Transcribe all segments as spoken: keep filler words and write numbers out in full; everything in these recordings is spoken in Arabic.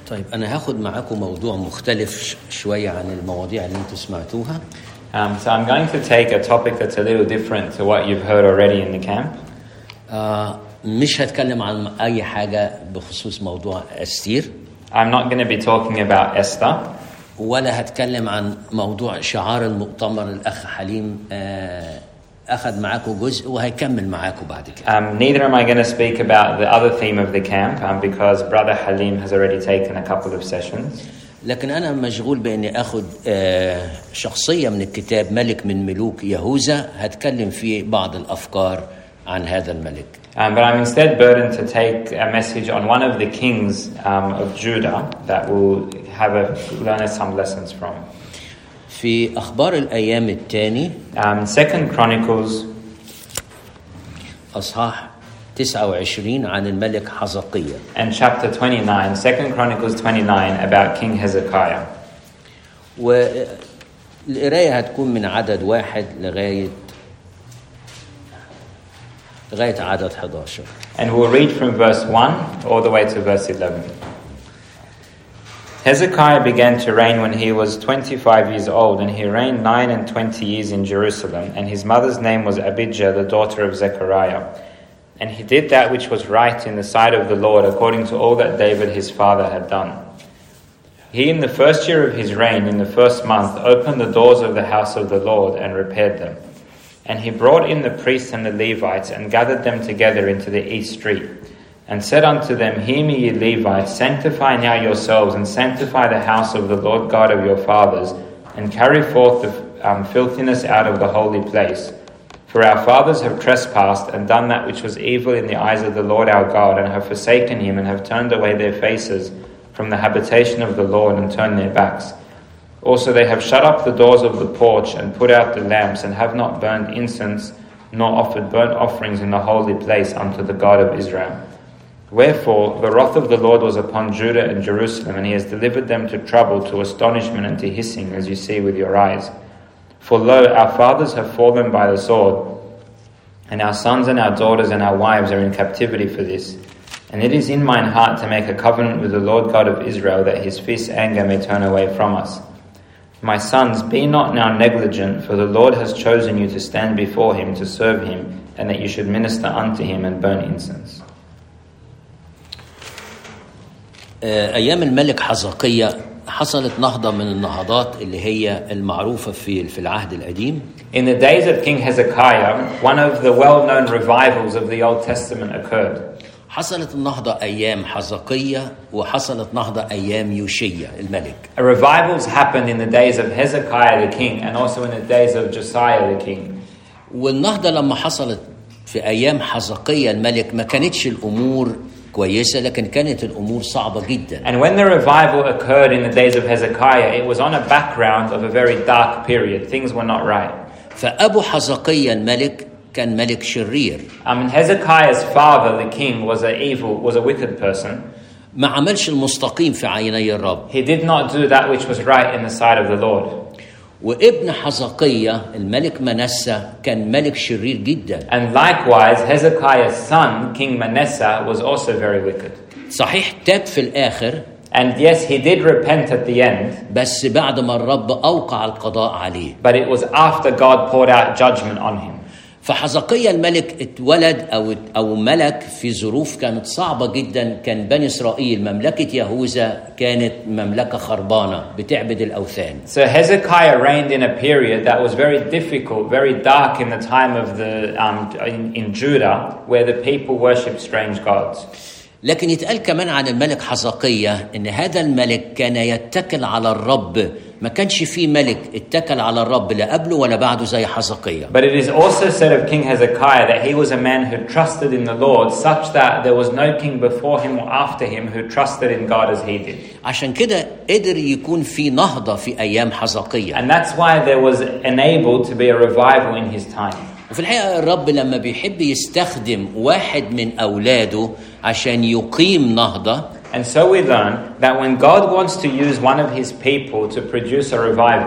طيب أنا هاخد معاكم موضوع مختلف شوية عن المواضيع اللي انتوا سمعتوها. Um, so I'm going to take a topic that's a little different to what you've heard already in the camp. آه مش هتكلم عن أي حاجة بخصوص موضوع أستير. I'm not going to be talking about Esther. ولا هتكلم عن موضوع شعار المؤتمر. الأخ حليم آه أخذ معاكم جزء وهيكمل معاكم بعد كده. Um, neither am I going to speak about the other theme of the camp um, because Brother Halim has already taken a couple of sessions. لكن أنا مشغول بإني أخذ آه شخصية من الكتاب ملك من ملوك يهوذا هتكلم فيه بعض الأفكار عن هذا الملك. Um, but I'm instead burdened to take a message on one of the kings um, of Judah that we'll have a, learn some lessons from. في أخبار الأيام الثاني um, Second Chronicles أصحاح تسعة وعشرين عن الملك حزقية. And chapter twenty-nine, Second Chronicles twenty-nine about King Hezekiah. والقراية هتكون من عدد واحد لغاية لغاية عدد إحدى عشر. And we'll read from verse one all the way to verse eleven. Hezekiah began to reign when he was twenty-five years old, and he reigned nine and twenty years in Jerusalem, and his mother's name was Abijah, the daughter of Zechariah. And he did that which was right in the sight of the Lord, according to all that David his father had done. He, in the first year of his reign, in the first month, opened the doors of the house of the Lord and repaired them. And he brought in the priests and the Levites, and gathered them together into the east street, and said unto them, Hear me, ye Levites, sanctify now yourselves, and sanctify the house of the Lord God of your fathers, and carry forth the um, filthiness out of the holy place. For our fathers have trespassed, and done that which was evil in the eyes of the Lord our God, and have forsaken him, and have turned away their faces from the habitation of the Lord, and turned their backs. Also they have shut up the doors of the porch, and put out the lamps, and have not burned incense, nor offered burnt offerings in the holy place unto the God of Israel. Wherefore the wrath of the Lord was upon Judah and Jerusalem, and he has delivered them to trouble, to astonishment, and to hissing, as you see with your eyes. For lo, our fathers have fallen by the sword, and our sons and our daughters and our wives are in captivity for this. And it is in mine heart to make a covenant with the Lord God of Israel, that his fierce anger may turn away from us. My sons, be not now negligent, for the Lord has chosen you to stand before him, to serve him, and that you should minister unto him and burn incense. أيام الملك حزقية حصلت نهضة من النهضات اللي هي المعروفة في في العهد القديم. In the days of King Hezekiah, one of the well-known revivals of the Old Testament occurred. حصلت النهضة أيام حزقية وحصلت نهضة أيام يوشيا الملك. A revivals happened in the days of Hezekiah the king, and also in the days of Josiah the king. والنهضة لما حصلت في أيام حزقية الملك ما كانتش الأمور كويسة، لكن كانت الأمور صعبة جدا. And when the revival occurred in the days of Hezekiah, it was on a background of a very dark period. Things were not right. فأبو حزقية الملك كان ملك شرير. I mean, Hezekiah's father, the king, was a evil, was a wicked person. ما عملش المستقيم في عيني الرب. He did not do that which was right in the sight of the Lord. وابن حزقية الملك منسى كان ملك شرير جدا. And likewise, Hezekiah's son, King Manasseh, was also very wicked. صحيح تاب في الآخر. And yes, he did repent at the end. بس بعد ما الرب أوقع القضاء عليه. But it was after God poured out judgment on him. فحزقية الملك اتولد أو أو ملك في ظروف كانت صعبة جدا. كان بني إسرائيل مملكة يهوذا كانت مملكة خربانة بتعبد الأوثان. So Hezekiah reigned in a period that was very difficult, very dark in the time of the um, in, in Judah, where the people worshipped strange gods. لكن يتقال كمان عن الملك حزقية إن هذا الملك كان يتكل على الرب. ما كانش فيه ملك اتكل على الرب لا قبله ولا بعده زي حزقية. But it is also said of King Hezekiah that he was a man who trusted in the Lord, such that there was no king before him or after him who trusted in God as he did. عشان كده قدر يكون في نهضة في أيام حزقية. And that's why there was enabled to be a revival in his time. وفي الحقيقة الرب لما بيحب يستخدم واحد من أولاده عشان يقيم نهضة. And so we learn that when God wants to use one of his people to produce a revival,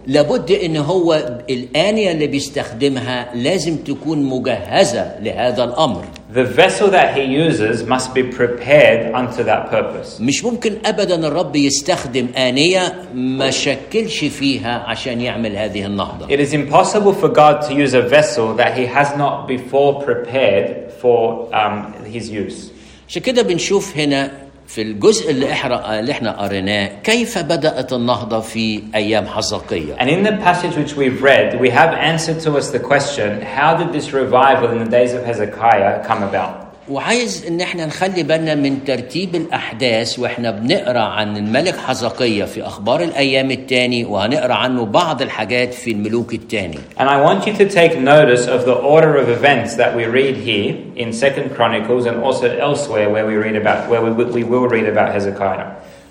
لابد ان هو الآنية اللي بيستخدمها لازم تكون مجهزة لهذا الأمر. The vessel that he uses must be prepared unto that purpose. مش ممكن أبدا الرب يستخدم آنية ما شكلش فيها عشان يعمل هذه النهضة. It is impossible for God to use a vessel that he has not before prepared for um, his use. عشان كده بنشوف هنا في الجزء اللي احنا اللي احنا قريناه كيف بدأت النهضة في أيام حزقية. And in the passage which we've read, we have answered to us the question, how did this revival in the days of Hezekiah come about? وعايز ان احنا نخلي بالنا من ترتيب الأحداث واحنا بنقرأ عن الملك حزقية في أخبار الأيام الثاني، وهنقرأ عنه بعض الحاجات في الملوك الثاني. And I want you to take notice of the order of events that we read here in Second Chronicles and also elsewhere where we read about where we, we will read about Hezekiah.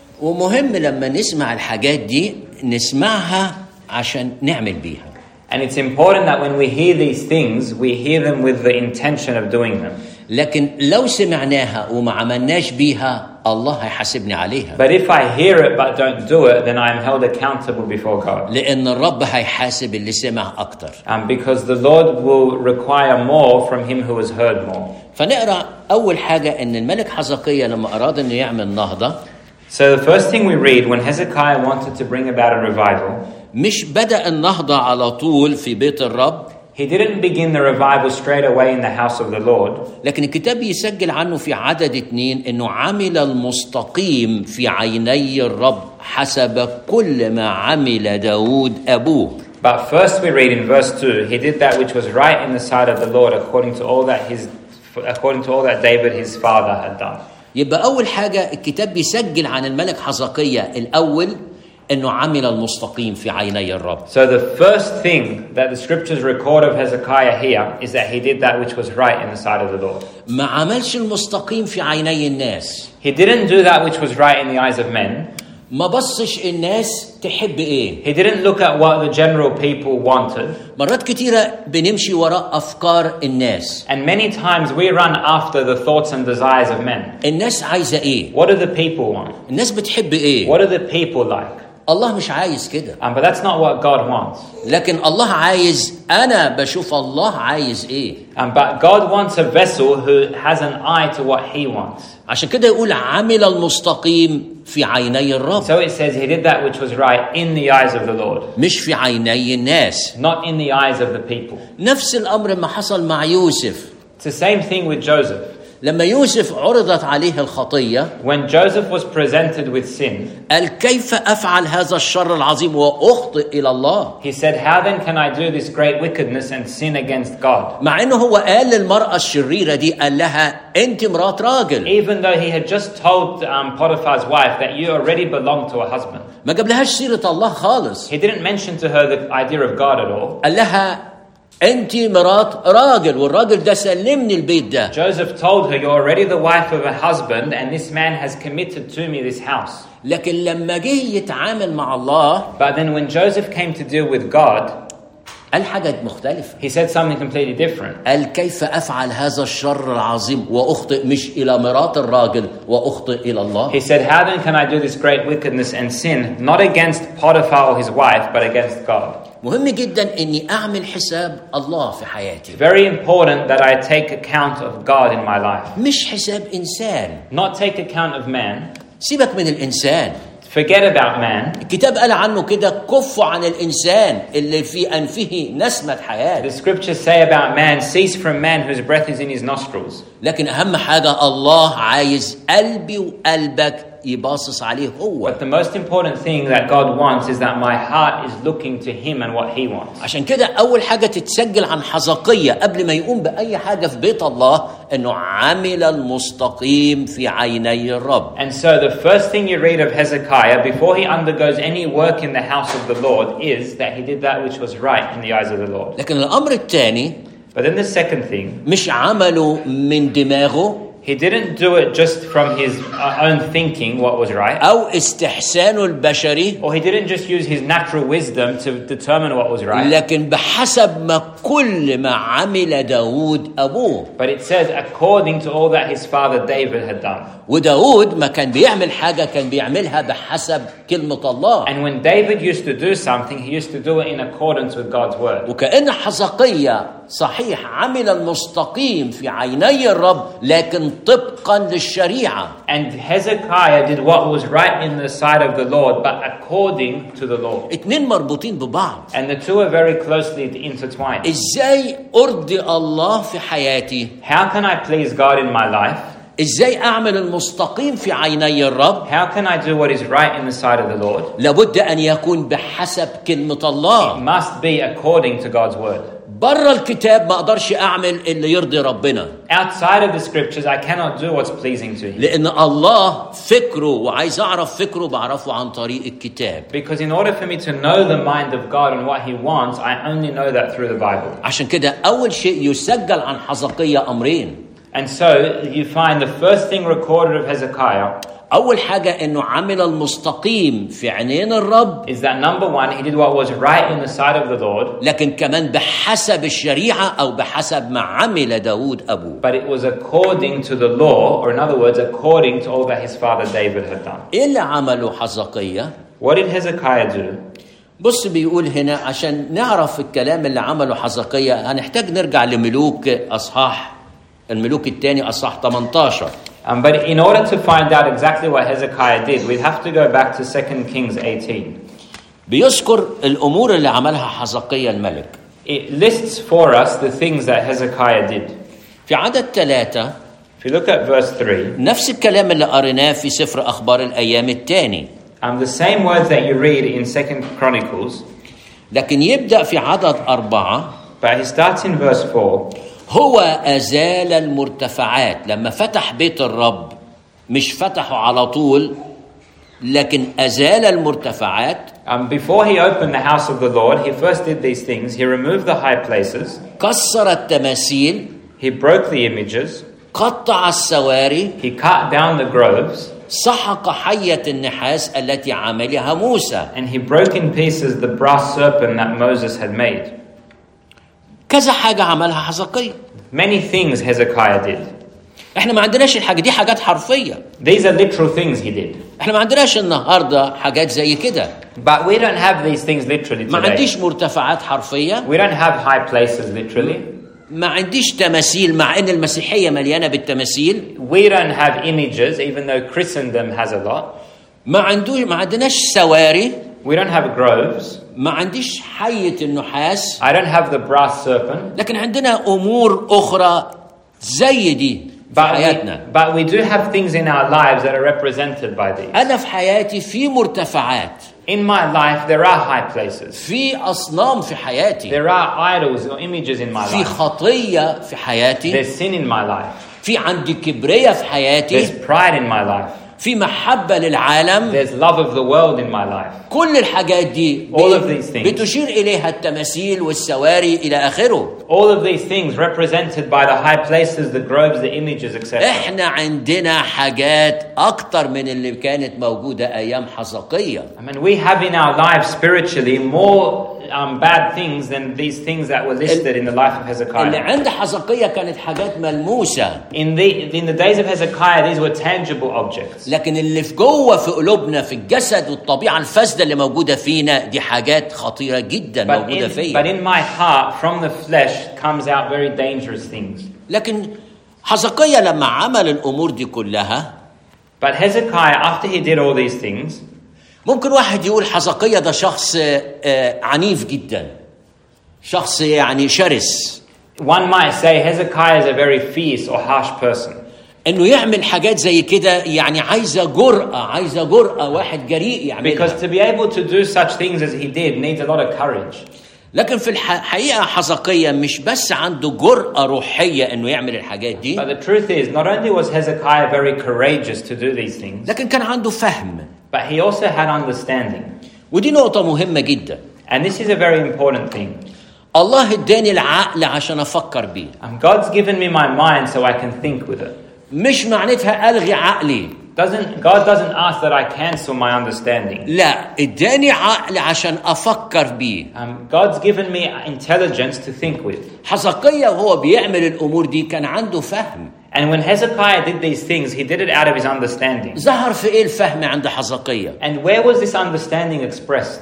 ومهم لما نسمع الحاجات دي نسمعها عشان نعمل بيها. And it's important that when we hear these things, we hear them with the intention of doing them. لكن لو سمعناها وما عملناش بيها الله هيحاسبني عليها. But if I hear it but don't do it, then I am held accountable before God. لأن الرب هيحاسب اللي سمع أكتر. And because the Lord will require more from him who has heard more. فنقرأ أول حاجة إن الملك حزقية لما أراد إنه يعمل نهضة. So the first thing we read when Hezekiah wanted to bring about a revival. مش بدأ النهضة على طول في بيت الرب. He didn't begin the revival straight away in the house of the Lord. لكن الكتاب يسجل عنه في عدد اتنين إنه عمل المستقيم في عيني الرب حسب كل ما عمل داود أبوه. But first we read in verse two, he did that which was right in the sight of the Lord according to all that his according to all that David his father had done. يبقى أول حاجة الكتاب بيسجل عن الملك حزقية الأول إنه عمل المستقيم في عيني الرب. So the first thing that the scriptures record of Hezekiah here is that he did that which was right in the sight of the Lord. ما عملش المستقيم في عيني الناس. He didn't do that which was right in the eyes of men. ما بصش الناس تحب ايه. He didn't look at what the general people wanted. مرات كتيرة بنمشي وراء أفكار الناس. And many times we run after the thoughts and desires of men. الناس عايزة ايه. What do the people want? الناس بتحب ايه. What do the people like? الله مش عايز كده. Um, but that's not what God wants. لكن الله عايز، أنا بشوف الله عايز إيه. Um, but God wants a vessel who has an eye to what He wants. عشان كده يقول عمل المستقيم في عيني الرب. So it says He did that which was right in the eyes of the Lord. مش في عيني الناس. Not in the eyes of the people. نفس الأمر ما حصل مع يوسف. It's the same thing with Joseph. لما يوسف عرضت عليه الخطية. When Joseph was presented with sin. قال كيف أفعل هذا الشر العظيم وأخطئ إلى الله. He said, how then can I do this great wickedness and sin against God? مع إنه هو قال للمرأة الشريرة دي قال لها أنت مرات راجل. Even though he had just told um, Potiphar's wife that you already belong to a husband. ما جابلهاش سيرة الله خالص. He didn't mention to her the idea of God at all. قال لها أنت مرات راجل والراجل ده سلمني البيت ده. Joseph told her, you're already the wife of a husband and this man has committed to me this house. لكن لما جه يتعامل مع الله. But then when Joseph came to deal with God. قال حاجة مختلفة. He said something completely different. قال كيف أفعل هذا الشر العظيم وأخطئ مش إلى مرات الراجل وأخطئ إلى الله. He said, how then can I do this great wickedness and sin not against Potiphar or his wife but against God? مهم جدا إني أعمل حساب الله في حياتي. Very important that I take account of God in my life. مش حساب إنسان. Not take account of man. سيبك من الإنسان. Forget about man. الكتاب قال عنه كده كفوا عن الإنسان اللي في أنفه نسمة حياة. The scriptures say about man, cease from man whose breath is in his nostrils. لكن أهم حاجة الله عايز قلبي وقلبك يباصص عليه هو. But the most important thing that God wants is that my heart is looking to Him and what He wants. عشان كده أول حاجة تتسجل عن حزقية قبل ما يقوم بأي حاجة في بيت الله إنه عمل المستقيم في عيني الرب. And so the first thing you read of Hezekiah before he undergoes any work in the house of the Lord is that he did that which was right in the eyes of the Lord. لكن الأمر الثاني. But then the second thing. مش عمله من دماغه. He didn't do it just from his own thinking what was right. أو استحسانه البشري. Or he didn't just use his natural wisdom to determine what was right. لكن بحسب ما كل ما عمل داود أبوه. But it says according to all that his father David had done. وداود ما كان بيعمل حاجة كان بيعملها بحسب كلمة الله. And when David used to do something, he used to do it in accordance with God's word. وكأن حزقية صحيح عمل المستقيم في عيني الرب لكن طبقا للشريعة. And Hezekiah did what was right in the sight of the Lord, but according to the law. اتنين مربوطين ببعض. And the two are very closely intertwined. ازاي ارضي الله في حياتي؟ How can I please God in my life? ازاي اعمل المستقيم في عيني الرب؟ How can I do what is right in the sight of the Lord? لابد ان يكون بحسب كلمة It الله. must be according to God's word. برا الكتاب ما اقدرش اعمل اللي يرضي ربنا. Outside of the scriptures, I cannot do what's pleasing to Him. لان الله فكره وعايز اعرف فكره بعرفه عن طريق الكتاب. Because in order for me to know the mind of God and what He wants, I only know that through the Bible. عشان كده اول شيء يسجل عن حزقية امرين. And so you find the first thing recorded of Hezekiah. أول حاجة إنه عمل المستقيم في عينين الرب. Is that number one, he did what was right in the sight of the Lord. لكن كمان بحسب الشريعة أو بحسب ما عمل داود أبوه. But it was according to the law, or in other words, according to all that his father David had done. إيه اللي عمله حزقية؟ What did Hezekiah do? بص بيقول هنا عشان نعرف الكلام اللي عمله حزقية هنحتاج نرجع لملوك أصحاح الملوك الثاني أصحاح ثمانية عشر. Um, but in order to find out exactly what Hezekiah did, we'd have to go back to Second Kings eighteen. بيذكر الأمور اللي عملها حزقية الملك. It lists for us the things that Hezekiah did. في عدد ثلاثة. If you look at verse three. نفس الكلام اللي قريناه في سفر أخبار الأيام الثاني. Um, the same words that you read in Second Chronicles. لكن يبدأ في عدد أربعة. But he starts in verse four. هو أزال المرتفعات. لما فتح بيت الرب مش فتحه على طول لكن أزال المرتفعات. Um, before he opened the house of the Lord, he first did these things. He removed the high places. كسر التماثيل. He broke the images. قطع السواري. He cut down the groves. سحق حية النحاس التي عملها موسى. And he broke in pieces the brass serpent that Moses had made. كذا حاجة عملها حزقية. Many things Hezekiah did. احنا ما عندناش الحاجة دي حاجات حرفية. These are literal things he did. احنا ما عندناش النهاردة حاجات زي كده. But we don't have these things literally today. ما عنديش مرتفعات حرفية. We don't have high places literally. ما عنديش تماثيل مع ان المسيحية مليانة بالتماثيل. We don't have images even though Christendom has a lot. ما عندوش ما عندناش سواري. We don't have groves. ما عنديش حية النحاس. I don't have the brass serpent. لكن عندنا أمور أخرى زي دي في حياتنا. We, but we do have things in our lives that are represented by these. أنا في حياتي في مرتفعات. In my life there are high places. في أصنام في حياتي. There are idols or images in my في life. خطية في حياتي. There's sin in my life. في عندي كبرية في حياتي. There's pride in my life. في محبة للعالم. There's love of the world in my life. كل الحاجات دي All of these things. بتشير إليها التماثيل والسواري إلى آخره. All of these things represented by the high places, the groves, the images, et cetera. إحنا عندنا حاجات أكتر من اللي كانت موجودة أيام حزقية. I mean, we have in our lives spiritually more um, bad things than these things that were listed in the life of اللي Hezekiah. عند حزقية كانت حاجات ملموسة. In the in the days of Hezekiah, these were tangible objects. لكن اللي في جوه في قلوبنا في الجسد والطبيعة الفاسدة اللي موجودة فينا دي حاجات خطيرة جدا But موجودة in, فيا. but in my heart, from the flesh, comes out very dangerous things. لكن حزقية لما عمل الأمور دي كلها. But Hezekiah, after he did all these things, ممكن واحد يقول حزقية ده شخص عنيف جدا. شخص يعني شرس. one might say Hezekiah is a very fierce or harsh person. انه يعمل حاجات زي كده يعني عايزه جرأة عايزه جرأة واحد جريء يعملها. Because to be able to do such things as he did needs a lot of courage. لكن في الحقيقة حزقية مش بس عنده جرأة روحية انه يعمل الحاجات دي. But the truth is, not only was Hezekiah very courageous to do these things, لكن كان عنده فهم. but he also had understanding. ودي نقطة مهمة جدا. And this is a very important thing. الله اداني العقل عشان افكر بيه. Um, God's given me my mind so I can think with it. مش معناتها ألغي عقلي. Doesn't God doesn't ask that I cancel my understanding. لا، اداني عقل عشان أفكر بيه. Um, God's given me intelligence to think with. حزقية وهو بيعمل الأمور دي كان عنده فهم. And when Hezekiah did these things, he did it out of his understanding. ظهر في إيه الفهم عند حزقية؟ And where was this understanding expressed?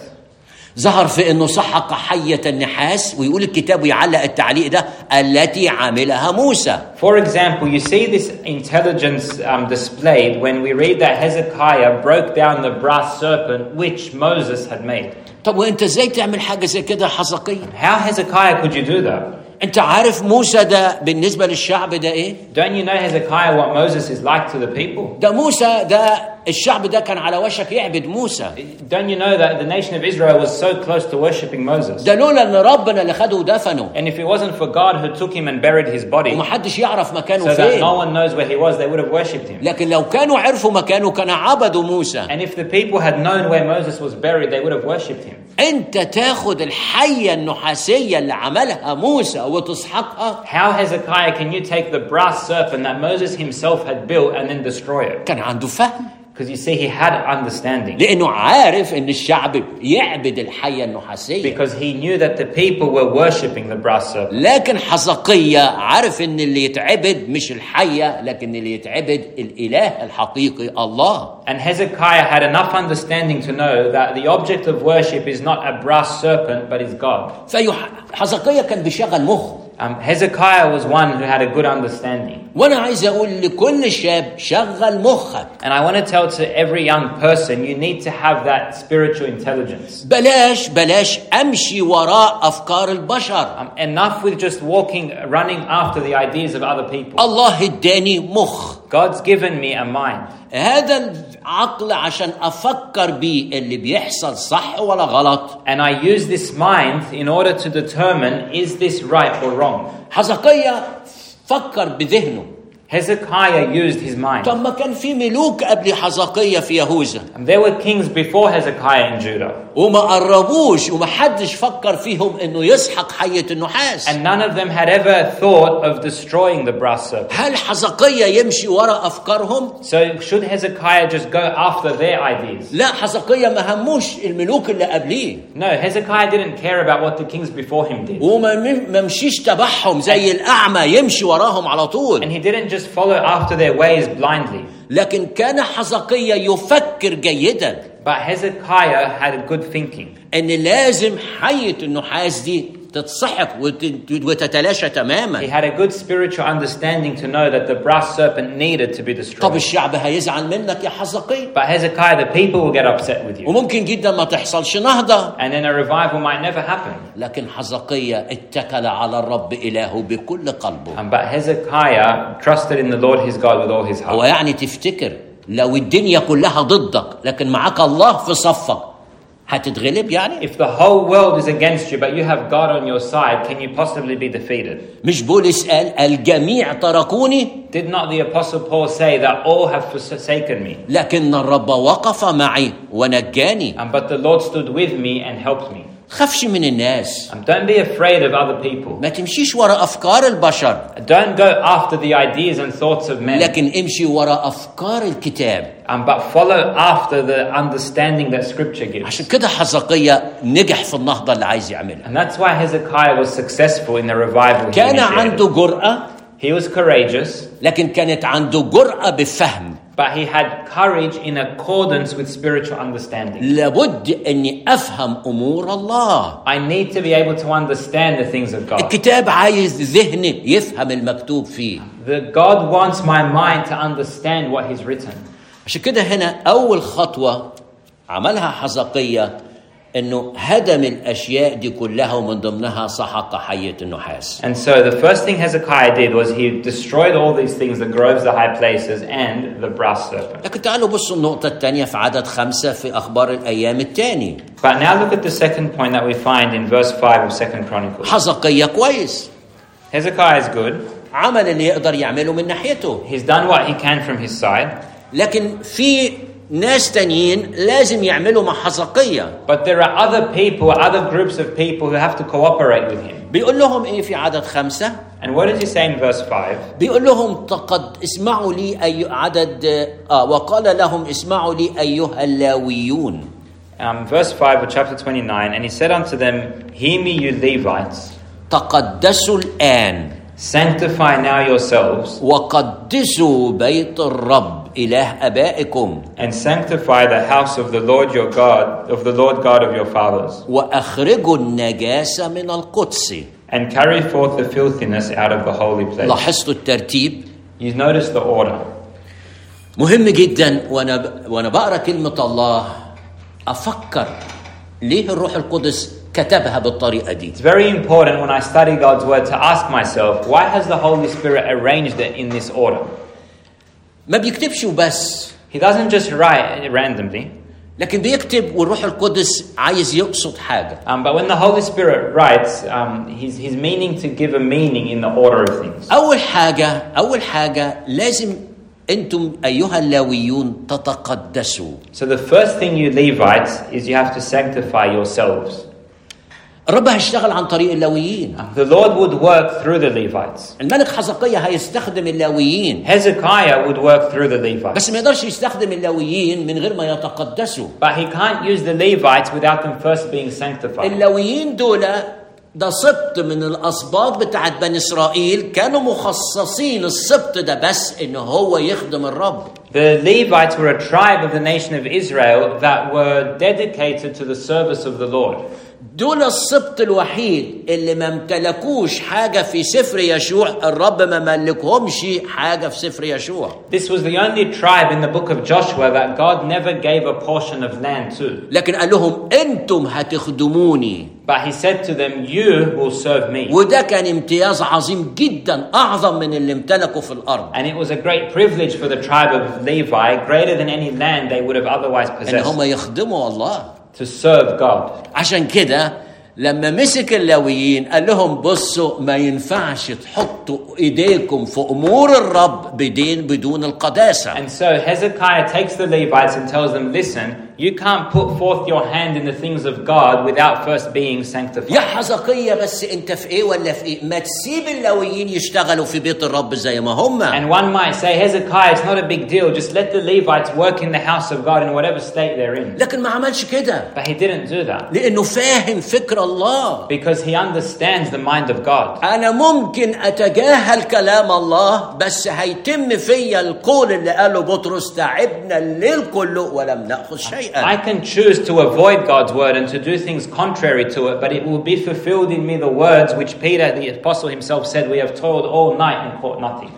ظهر في انه سحق حية النحاس، ويقول الكتاب ويعلق التعليق ده التي عملها موسى. For example, you see this intelligence um, displayed when we read that Hezekiah broke down the brass serpent which Moses had made. طب وانت ازاي تعمل حاجة زي كده حزقية؟ How Hezekiah could you do that? انت عارف موسى ده بالنسبة للشعب ده ايه؟ Don't you know Hezekiah what Moses is like to the people? ده موسى ده الشعب ده كان على وشك يعبد موسى. Don't you know that the nation of Israel was so close to worshipping Moses? ده لولا ان ربنا اللي خده ودفنه. And if it wasn't for God who took him and buried his body, ومحدش يعرف مكانه so that فين. no one knows where he was, they would have worshipped him. لكن لو كانوا عرفوا مكانه كان عبدوا موسى. And if the people had known where Moses was buried, they would have worshipped him. انت تاخد الحية النحاسية اللي عملها موسى وتسحقها. How, Hezekiah, can you take the brass serpent that Moses himself had built and then destroy it? كان عنده فهم. Because you see, he had understanding. لأنه عارف إن الشعب يعبد الحية النحاسية. Because he knew that the people were worshipping the brass serpent. لكن حزقية عارف إن اللي يتعبد مش الحية لكن اللي يتعبد الإله الحقيقي الله. And Hezekiah had enough understanding to know that the object of worship is not a brass serpent, but is God. فحزقية كان بيشغل مخه. Um, Hezekiah was one who had a good understanding. وأنا عايز أقول لكل شاب شغل مخك. And I want to tell to every young person, you need to have that spiritual intelligence. بلاش بلاش أمشي وراء أفكار البشر. Um, enough with just walking, running after the ideas of other people. الله اداني مخ. God's given me a mind. هذا العقل عشان أفكر بيه اللي بيحصل صح ولا غلط. And I use this mind in order to determine, is this right or wrong? حزقية فكر بذهنه. Hezekiah used his mind. طب ما كان في ملوك قبل حزقية في يهوذا. And there were kings before Hezekiah in Judah. وما قربوش وما حدش فكر فيهم انه يسحق حية النحاس. And none of them had ever thought of destroying the brass serpent. هل حزقية يمشي وراء أفكارهم؟ So should Hezekiah just go after their ideas? لا، حزقية ما هموش الملوك اللي قبليه. No, Hezekiah didn't care about what the kings before him did. وما ما مشيش تبعهم زي الأعمى يمشي وراهم على طول. And he didn't just follow after their ways blindly. لكن كان حزقية يفكر جيدا. But Hezekiah had good thinking. ان لازم حية النحاس دي تتسحق وتتلاشى تماما. He had a good spiritual understanding to know that the brass serpent needed to be destroyed. طب الشعب هيزعل منك يا حزقية. But Hezekiah, the people will get upset with you. وممكن جدا ما تحصلش نهضة. And then a revival might never happen. لكن حزقية اتكل على الرب إلهه بكل قلبه. Um, but Hezekiah trusted in the Lord his God with all his heart. هو يعني تفتكر لو الدنيا كلها ضدك لكن معاك الله في صفك هتتغلب يعني؟ If the whole world is against you but you have God on your side, can you possibly be defeated? مش بولس قال الجميع تركوني؟ Did not the apostle Paul say that all have forsaken me? لكن الرب وقف معي ونجاني. Um, but the Lord stood with me and helped me. خافش من الناس. Um, don't be afraid of other people. ما تمشيش وراء أفكار البشر. Don't go after the ideas and thoughts of men. لكن امشي وراء أفكار الكتاب. Um, but follow after the understanding that Scripture gives. عشان كده حزقية نجح في النهضة اللي عايز يعملها. And that's why Hezekiah was successful in the revival he كان initiated. عنده جرأة. He was courageous. لكن كانت عنده جرأة بفهم. But he had courage in accordance with spiritual understanding. لابد أني أفهم أمور الله. I need to be able to understand the things of God. الكتاب عايز ذهني يفهم المكتوب فيه. The God wants my mind to understand what He's written. عشان كده هنا أول خطوة عملها حزقية إنه هدم الأشياء دي كلها ومن ضمنها سحق حية النحاس. And so the first thing Hezekiah did was he destroyed all these things, the groves, the high places, and the brass serpent. لكن تعالوا بصوا النقطة الثانية في عدد خمسة في أخبار الأيام الثاني. But now look at the second point that we find in verse five of Second Chronicles. حزقية كويس. Hezekiah is good. عمل اللي يقدر يعمله من ناحيته. He's done what he can from his side. لكن في ناس تانيين لازم يعملوا مع حزقية. But there are other people, other groups of people who have to cooperate with him. بيقول لهم ايه في عدد خمسة؟ And what does he say in verse five? بيقول لهم تقد اسمعوا لي أي عدد آه وقال لهم اسمعوا لي أيها اللاويون. Um, verse five of chapter twenty-nine, and he said unto them, hear me, you Levites. تقدسوا الآن. Sanctify now yourselves. وقدسوا بيت الرب إله أبائكم. And sanctify the house of the Lord your God, of the Lord God of your fathers. وأخرجوا النجاسة من القدس. And carry forth the filthiness out of the holy place. لاحظتوا الترتيب؟ You notice the order. مهم جدا وأنا وأنا بقرأ كلمة الله أفكر ليه الروح القدس كتبها بالطريقة دي. It's very important when I study God's word to ask myself, why has the Holy Spirit arranged it in this order? ما بيكتبش وبس. He doesn't just write randomly. لكن بيكتب والروح القدس عايز يقصد حاجة. Um, but when the Holy Spirit writes, um, he's, he's meaning to give a meaning in the order of things. أول حاجة أول حاجة لازم أنتم أيها اللاويون تتقدسوا. So the first thing you Levites is you have to sanctify yourselves. الرب هيشتغل عن طريق اللاويين. The Lord would work through the Levites. الملك حزقية هيستخدم اللاويين. Hezekiah would work through the Levites. بس ما يقدرش يستخدم اللاويين من غير ما يتقدسوا. But he can't use the Levites without them first being sanctified. اللاويين دول ده سبط من الأسباط بتاعت بني إسرائيل كانوا مخصصين السبط ده بس إنه هو يخدم الرب. The Levites were a tribe of the nation of Israel that were dedicated to the service of the Lord. دول السبط الوحيد اللي ما امتلكوش حاجة في سفر يشوع. الرب ما ملكهمش حاجة في سفر يشوع. This was the only tribe in the book of Joshua that God never gave a portion of land to. لكن قال لهم أنتم هتخدموني. But he said to them, you will serve me. وده كان امتياز عظيم جدا أعظم من اللي امتلكوا في الأرض. And it was a great privilege for the tribe of Levi, greater than any land they would have otherwise possessed. إن هم يخدموا الله. To serve God. عشان كده لما مسك اللاويين قال لهم بصوا ما ينفعش تحطوا ايديكم في امور الرب بدين بدون القداسه. And so Hezekiah takes the Levites and tells them, listen, you can't put forth your hand in the things of God without first being sanctified. يا حزقية بس انت في ايه ولا في ايه؟ ما تسيب اللاويين يشتغلوا في بيت الرب زي ما هم. And one might say, Hezekiah, it's not a big deal. Just let the Levites work in the house of God in whatever state they're in. لكن ما عملش كده. But he didn't do that. لانه فاهم فكر الله. Because he understands the mind of God. انا ممكن اتجاهل كلام الله بس هيتم فيا القول اللي قاله بطرس تعبنا الليل كله ولم نأخذ شيئا. I can choose to avoid God's word and to do things contrary to it, but it will be fulfilled in me the words which Peter the apostle himself said, we have toiled all night and caught nothing.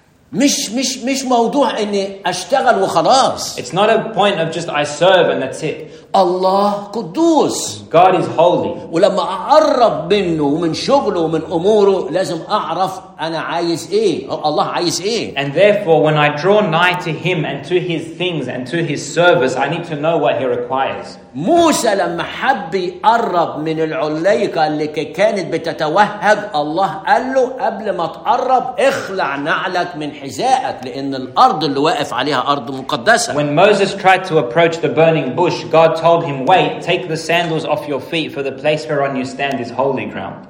مش مش مش موضوع اني اشتغل وخلاص. It's not a point of just I serve and that's it. الله قدوس. God is holy. ولما اقرب منه ومن شغله ومن اموره لازم اعرف انا عايز ايه، الله عايز ايه. And therefore when I draw nigh to him and to his things and to his service, I need to know what he requires. موسى لما حب يقرب من العليقة اللي كانت بتتوهج الله قال له قبل ما تقرب اخلع نعلك من حذائك لأن الأرض اللي واقف عليها أرض مقدسة. When Moses tried to approach the burning bush, God told him, wait, take the sandals off your feet for the place whereon you stand is holy ground.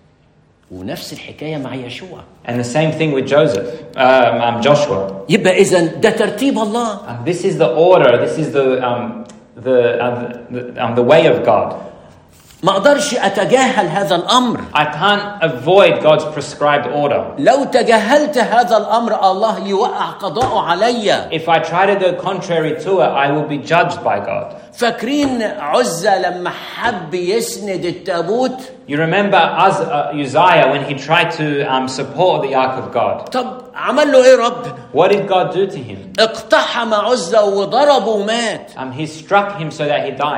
ونفس الحكاية مع يشوع. And the same thing with Joseph, um, um, Joshua. يبقى إذن ده ترتيب الله. Um, this is the order, this is the... Um, The, um, the, um, the way of God. ما أقدرش أتجاهل هذا الأمر. I can't avoid God's prescribed order. لو تجاهلت هذا الأمر الله يوقع قضاءه علي. If I try to go contrary to it, I will be judged by God. فاكرين عزة لما حب يسند التابوت؟ You remember Uz, uh, Uzziah when he tried to um, support the ark of God. طب عمل له إيه رب؟ What did God do to him? اقتحم عزة وضربه ومات. Um, he struck him so that he died.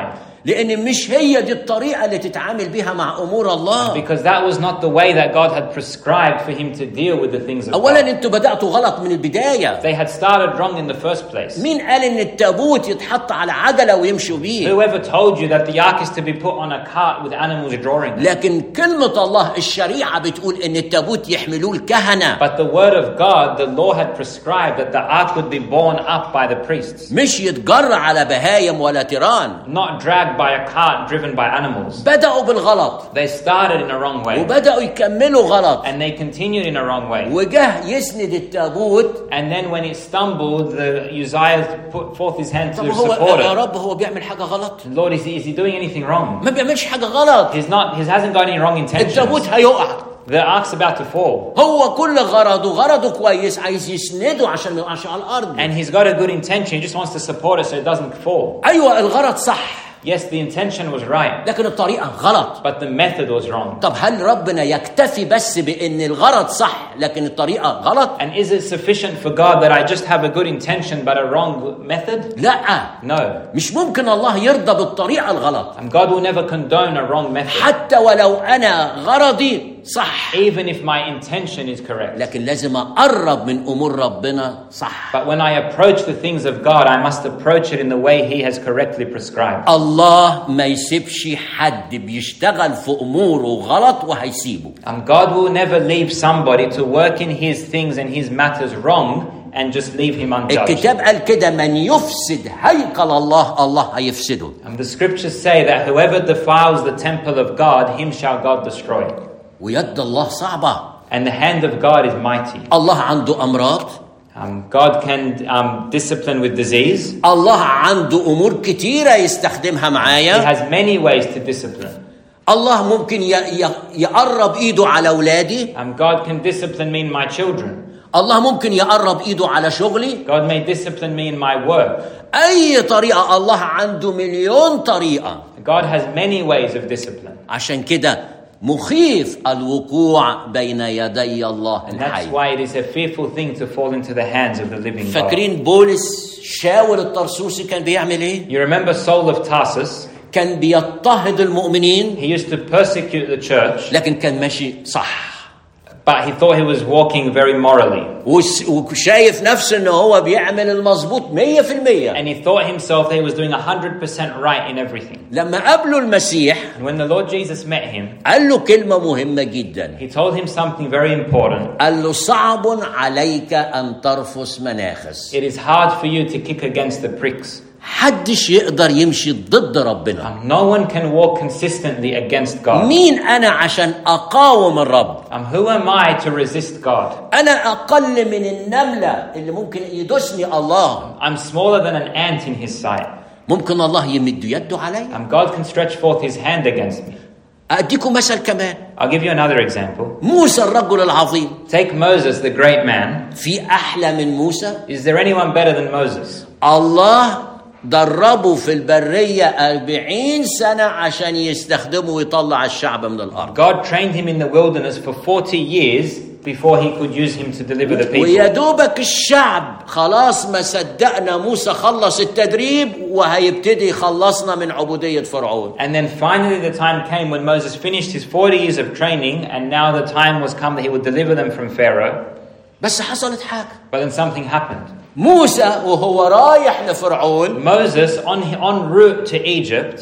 لأن مش هي دي الطريقة اللي تتعامل بيها مع أمور الله. Because that was not the way that God had prescribed for him to deal with the things of أولا God. أنتوا بدأتوا غلط من البداية. They had started wrong in the first place. مين قال إن التابوت يتحط على عجلة ويمشوا بيه؟ Whoever told you that the ark is to be put on a cart with animals drawing it? لكن كلمة الله الشريعة بتقول إن التابوت يحملوه الكهنة. But the word of God, the law had prescribed that the ark would be borne up by the priests. مش يتجر على بهايم ولا تيران. Not dragged by a cart driven by animals. بدأوا بالغلط. They started in a wrong way. وبدأوا يكملوا غلط. And they continued in a wrong way. وجه يسند التابوت. And then when it stumbled, the Uzziah put forth his hand to طب هو support يا it. رب هو بيعمل حاجة غلط؟ Lord, is he, is he doing anything wrong? ما بيعملش حاجة غلط. He's not. He hasn't got any wrong intentions. التابوت هيقع. The ark's about to fall. هو كل غرضه غرضه كويس عايز يسنده عشان ما يقعش على الأرض. And he's got a good intention. He just wants to support it so it doesn't fall. أيوة الغرض صح. Yes, the intention was right. لكن الطريقة غلط. But the method was wrong. طب هل ربنا يكتفي بس بأن الغرض صح لكن الطريقة غلط؟ And is it sufficient for God that I just have a good intention but a wrong method? لا. No. مش ممكن الله يرضى بالطريقة الغلط. And God will never condone a wrong method. حتى ولو أنا غرضي صح. Even if my intention is correct. لكن لازم أقرب من أمور ربنا صح. But when I approach the things of God, I must approach it in the way He has correctly prescribed. الله ما يسيبش حد بيشتغل في أموره غلط وهيسيبه. And God will never leave somebody to work in His things and His matters wrong and just leave him unjudged. الكتاب قال كده من يفسد هيكل الله الله هيفسده. And the scriptures say that whoever defiles the temple of God, him shall God destroy. ويد الله صعبة. And the hand of God is mighty. الله عنده أمراض. Um, God can um, discipline with disease. الله عنده أمور كتيرة يستخدمها He معايا. has many ways to discipline. الله ممكن ي- ي- يقرب إيده على أولادي. Um, God can discipline me in my children. الله ممكن يقرب إيده على شغلي. God may discipline me in my work. أي طريقة الله عنده مليون طريقة. God has many ways of discipline. عشان كده مخيف الوقوع بين يدي الله And that's الحي. why it is a fearful thing to fall into the hands of the living God. فاكرين بولس شاول الطرسوسي كان بيعمل إيه؟ You remember Saul of Tarsus? كان بيضطهد المؤمنين He used to persecute the church, لكن كان ماشي صح. but he thought he was walking very morally. وس- وشايف نفسه انه هو بيعمل المظبوط مية في المية. And he thought himself that he was doing one hundred percent right in everything. لما قابله المسيح And when the Lord Jesus met him, قال له كلمة مهمة جدا. he told him something very important. قال له صعب عليك أن ترفس مناخس. It is hard for you to kick against the pricks. حدش يقدر يمشي ضد ربنا. Um, no one can walk consistently against God. مين أنا عشان أقاوم الرب؟ Um, who am I to resist God? أنا أقل من النملة اللي ممكن يدوسني الله. I'm smaller than an ant in His sight. ممكن الله يمد يده علي. Um, God can stretch forth His hand against me. أديكم مثل كمان. I'll give you another example. موسى الرجل العظيم. Take Moses, the great man. في أحلى من موسى؟ Is there anyone better than Moses? الله دربه في البرية أربعين سنة عشان يستخدمه ويطلع الشعب من الأرض. God trained him in the wilderness for forty years before He could use him to deliver the people. ويا دوبك الشعب خلاص ما صدقنا موسى خلص التدريب وهيبتدي يخلصنا من عبودية فرعون. And then finally the time came when Moses finished his forty years of training, and now the time was come that he would deliver them from Pharaoh. بس حصلت حاجة. But then something happened. موسى وهو رايح لفرعون Moses, on, en route to Egypt,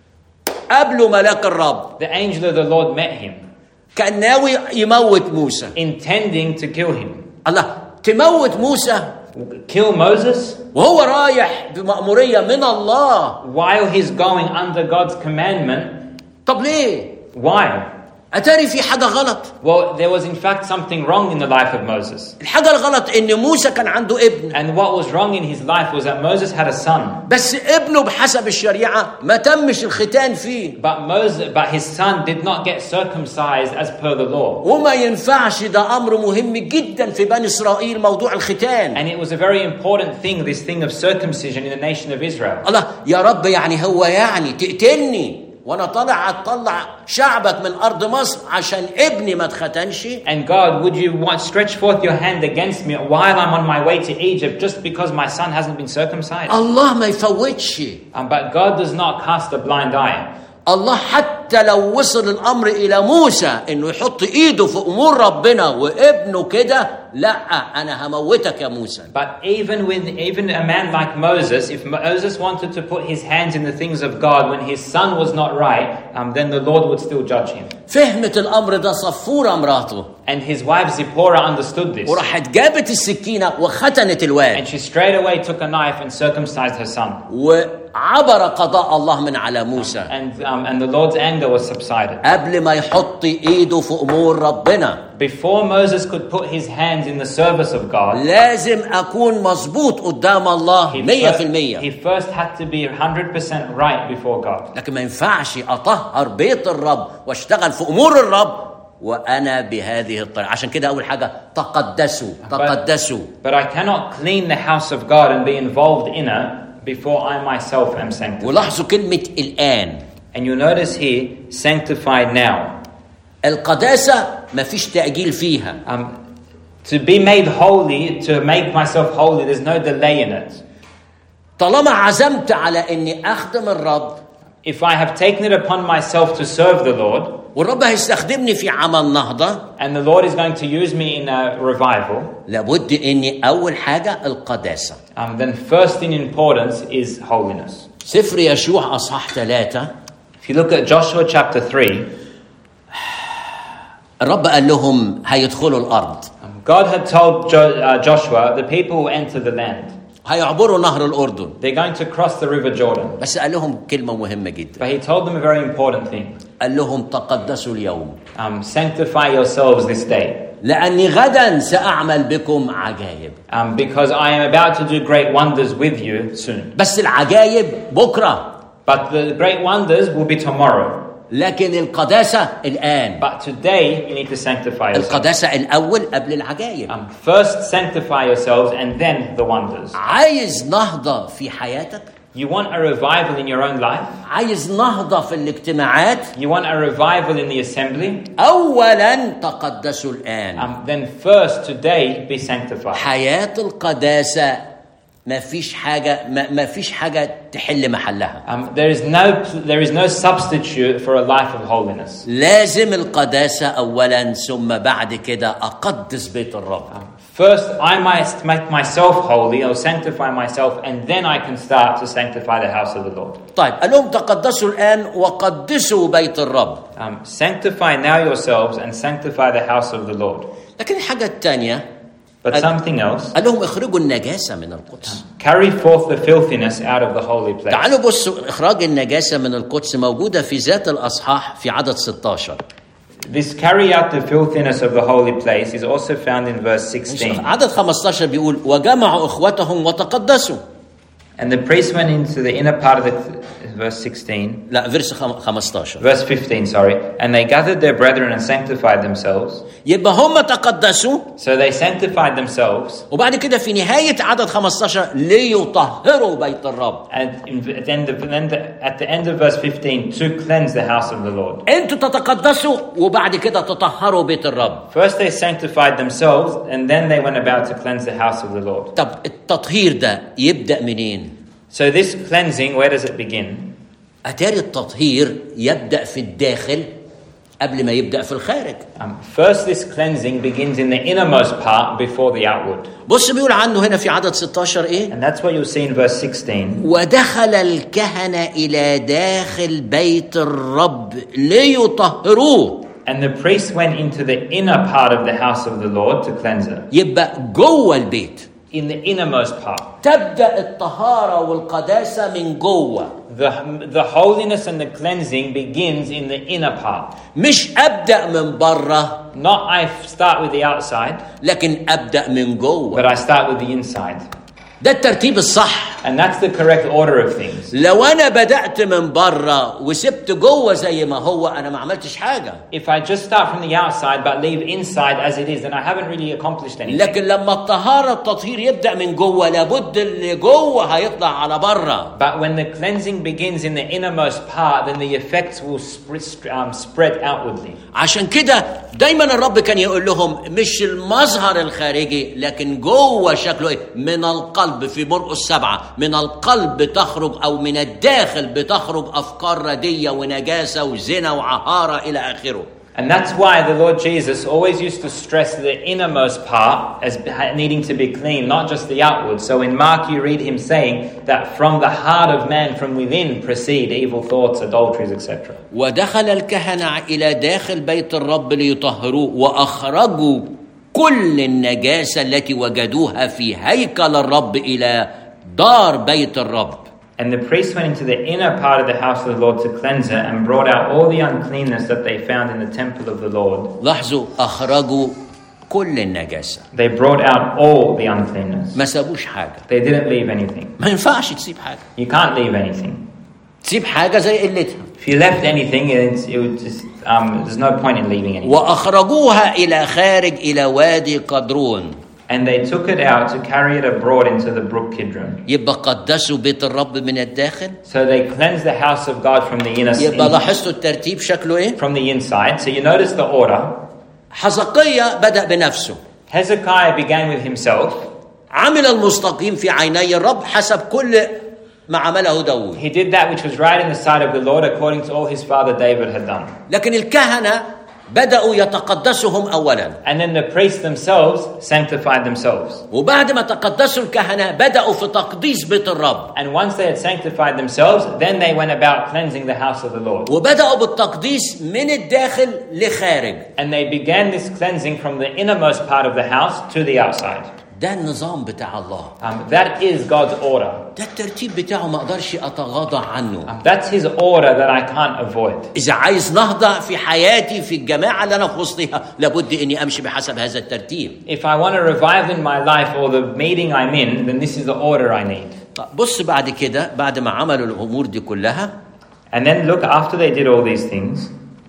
قابله ملاك الرب. the angel of the Lord met him, كان ناوي يموت موسى. intending to kill him. الله تموت موسى Kill Moses وهو رايح بمأمورية من الله. while he's going under God's commandment. طب ليه؟ Why? أتاري في حاجة غلط. Well, there was in fact something wrong in the life of Moses. الحاجة الغلط إن موسى كان عنده ابن. And what was wrong in his life was that Moses had a son. بس ابنه بحسب الشريعة ما تمش الختان فيه. But Moses, but his son did not get circumcised as per the law. وما ينفعش ده أمر مهم جدا في بني إسرائيل موضوع الختان. And it was a very important thing, this thing of circumcision in the nation of Israel. الله يا رب يعني هو يعني تقتلني وانا طالع اطلع شعبك من ارض مصر عشان ابني ما اتختنش. And God, would you want stretch forth your hand against me while I'm on my way to Egypt just because my son hasn't been circumcised? الله ما يفوتش. Um, but God does not cast a blind eye. الله حتى لو وصل الامر الى موسى انه يحط ايده في امور ربنا وابنه كده، لا انا هموتك يا موسى. But even with even a man like Moses, if Moses wanted to put his hands in the things of God when his son was not right, um, then the Lord would still judge him. فهمت الامر ده صفورة مراته. And his wife Zipporah understood this. وراحت جابت السكينة وختنت الواد. And she straight away took a knife and circumcised her son. وعبر قضاء الله من على موسى. And um, and the Lord's anger was subsided. قبل ما يحط ايده في امور ربنا. Before Moses could put his hands in the service of God, لازم أكون مظبوط قدام الله مية في المية. He first had to be one hundred percent right before God. لكن ما ينفعش أطهر بيت الرب واشتغل في أمور الرب وأنا بهذه الطريقة. عشان كده أول حاجة تقدسوا تقدسوا. But, but I cannot clean the house of God and be involved in it before I myself am sanctified. ولاحظوا كلمة الآن. And you notice here, sanctified now. القداسة ما فيش تأجيل فيها. Um, to be made holy, to make myself holy, there's no delay in it. طالما عزمت على إني أخدم الرب. If I have taken it upon myself to serve the Lord, والرب هيستخدمني في عمل نهضة, and the Lord is going to use me in a revival, لابد إني أول حاجة القداسة. Um, then first in importance is holiness. سفر يشوع أصحاح ثلاثة. If you look at Joshua chapter three, الرب قال لهم هيدخلوا الأرض. God had told jo- uh, Joshua, the people will enter the land. هيعبروا نهر الأردن. They're going to cross the river Jordan. بس قال لهم كلمة مهمة جدا. But he told them a very important thing. قال لهم تقدسوا اليوم. Um, sanctify yourselves this day. لأني غدا سأعمل بكم عجائب. Um, because I am about to do great wonders with you soon. بس العجائب بكرة. But the great wonders will be tomorrow. لكن القداسة الآن. But today you need to sanctify yourselves. القداسة الأول قبل العجائب. Um, first sanctify yourselves and then the wonders. عايز نهضة في حياتك؟ You want a revival in your own life? عايز نهضة في الاجتماعات؟ You want a revival in the assembly? أولاً تقدسوا الآن. Um, then first today be sanctified. حياة القداسة ما فيش حاجة ما, ما فيش حاجة تحل محلها. Um, there is no there is no substitute for a life of holiness. لازم القداسة أولاً ثم بعد كده أقدس بيت الرب. Um, first, I must make myself holy, or sanctify myself, and then I can start to sanctify the house of the Lord. طيب قال لهم تقدسوا الآن وقدسوا بيت الرب. Um, sanctify now yourselves and sanctify the house of the Lord. لكن الحاجة الثانية But something else. قال لهم اخرجوا النجاسة من القدس. Carry forth the filthiness out of the holy place. تعالوا بصوا إخراج النجاسة من القدس موجودة في ذات الأصحاح في عدد ستة عشر. This carry out the filthiness of the holy place is also found in verse sixteen. عدد خمسة عشر بيقول وجمعوا إخوتهم وتقدسوا. And the priests went into the inner part of the verse sixteen. لا فيرس خمسة عشر. Verse fifteen, sorry. And they gathered their brethren and sanctified themselves. يبقى هم تقدسوا. So they sanctified themselves. وبعد كده في نهاية عدد خمسة عشر ليطهروا بيت الرب. And in, at, the end of, then the, at the end of verse fifteen, to cleanse the house of the Lord. انتوا تتقدسوا وبعد كده تطهروا بيت الرب. First they sanctified themselves, and then they went about to cleanse the house of the Lord. طب التطهير ده يبدأ منين؟ So this cleansing, where does it begin? أتاري التطهير يبدأ في الداخل قبل ما يبدأ في الخارج. Um, first, this cleansing begins in the innermost part before the outward. بص بيقول عنه هنا في عدد ستة عشر إيه؟ And that's what you'll see in verse sixteen. ودخل الكهنة إلى داخل بيت الرب ليطهروه. And the priests went into the inner part of the house of the Lord to cleanse it. يبقى جوه البيت. In the innermost part. تبدأ الطهارة والقداسة من جوه. The, the holiness and the cleansing begins in the inner part. مش أبدأ من بره. Not I start with the outside. لكن أبدأ من جوه. But I start with the inside. ده الترتيب الصح. And that's the correct order of things. لو أنا بدأت من بره وسبت جوه زي ما هو أنا ما عملتش حاجة. If I just start from the outside but leave inside as it is, then I haven't really accomplished anything. لكن لما الطهارة التطهير يبدأ من جوه لابد اللي جوه هيطلع على بره. But when the cleansing begins in the innermost part, then the effects will spread, um, spread outwardly. عشان كده دايما الرب كان يقول لهم مش المظهر الخارجي لكن جوه شكله ايه؟ من القلب في مرقس سبعة، من القلب تخرج او من الداخل بتخرج افكار ردية ونجاسة وزنا وعهارة الى اخره. And that's why the Lord Jesus always used to stress the innermost part as needing to be clean, not just the outward. So in Mark you read him saying that from the heart of man, from within, proceed evil thoughts, adulteries, et cetera. ودخل الكهنة إلى داخل بيت الرب ليطهروه وأخرجوا كل النجاسة التي وجدوها في هيكل الرب إلى دار بيت الرب. And the priests went into the inner part of the house of the Lord to cleanse it and brought out all the uncleanness that they found in the temple of the Lord. لاحظوا أخرجوا كل النجاسة. They brought out all the uncleanness. ما سابوش حاجة. They didn't leave anything. ما ينفعش تسيب حاجة. You can't leave anything. تسيب حاجة زي قلتها. If you left anything, it's, it would just, um, there's no point in leaving anything. وأخرجوها إلى خارج إلى وادي قدرون. And they took it out to carry it abroad into the brook Kidron. يبقى قدسوا بيت الرب من الداخل. So they cleansed the house of God from the inner side. يبقى لاحظتوا الترتيب شكله إيه؟ From the inside. So you notice the order. حزقية بدأ بنفسه. Hezekiah began with himself. عمل المستقيم في عيني الرب حسب كل ما عمله داود. He did that which was right in the sight of the Lord according to all his father David had done. لكن الكهنة بدأوا يتقدسهم أولا. And then the priests themselves sanctified themselves. وبعد ما تقدسوا الكهنة بدأوا في تقديس بيت الرب. And once they had sanctified themselves, then they went about cleansing the house of the Lord. وبدأوا بالتقديس من الداخل لخارج. And they began this cleansing from the innermost part of the house to the outside. ده النظام بتاع الله. Um, that is God's order. ده الترتيب بتاعه ما اقدرش اتغاضى عنه. Um, that's his order that I can't avoid. إذا عايز نهضة في حياتي في الجماعة اللي أنا في وسطها لابد إني أمشي بحسب هذا الترتيب. If I want to revive in my life or the meeting I'm in, then this is the order I need. طب بص بعد كده بعد ما عملوا الأمور دي كلها. And then look, after they did all these things.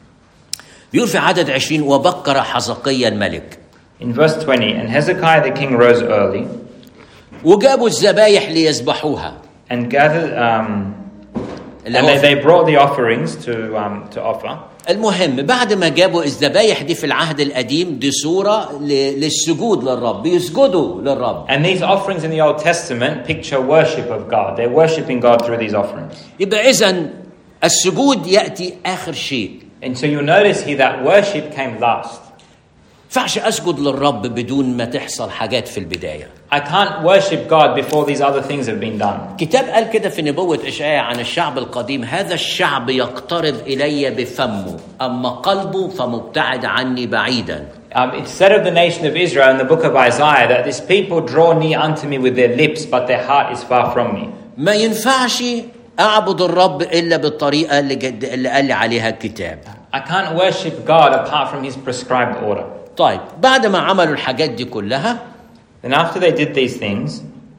بيقول في عدد عشرين وبكر حزقيا الملك. In verse twenty, and Hezekiah the king rose early. وجابوا الذبايح ليذبحوها. And gathered, um, and they, they brought the offerings to um, to offer. المهم بعد ما جابوا الذبايح دي في العهد القديم دي صورة للسجود للرب بيسجدوا للرب. And these offerings in the Old Testament picture worship of God. They're worshiping God through these offerings. يبقى إذن السجود يأتي آخر شيء. And so you notice here that worship came last. فعش أسجد للرب بدون ما تحصل حاجات في البداية. I can't worship God before these other things have been done. كتاب قال كده في نبوة إشعياء عن الشعب القديم هذا الشعب يقترب إلي بفمه أما قلبه فمبتعد عني بعيدا. Um, it's said of the nation of Israel in the book of Isaiah that this people draw near unto me with their lips but their heart is far from me. ما ينفعش أعبد الرب إلا بالطريقة اللي, جد اللي قال لي عليها الكتاب. I can't worship God apart from his prescribed order. طيب بعد ما عملوا الحاجات دي كلها Then after they did these things,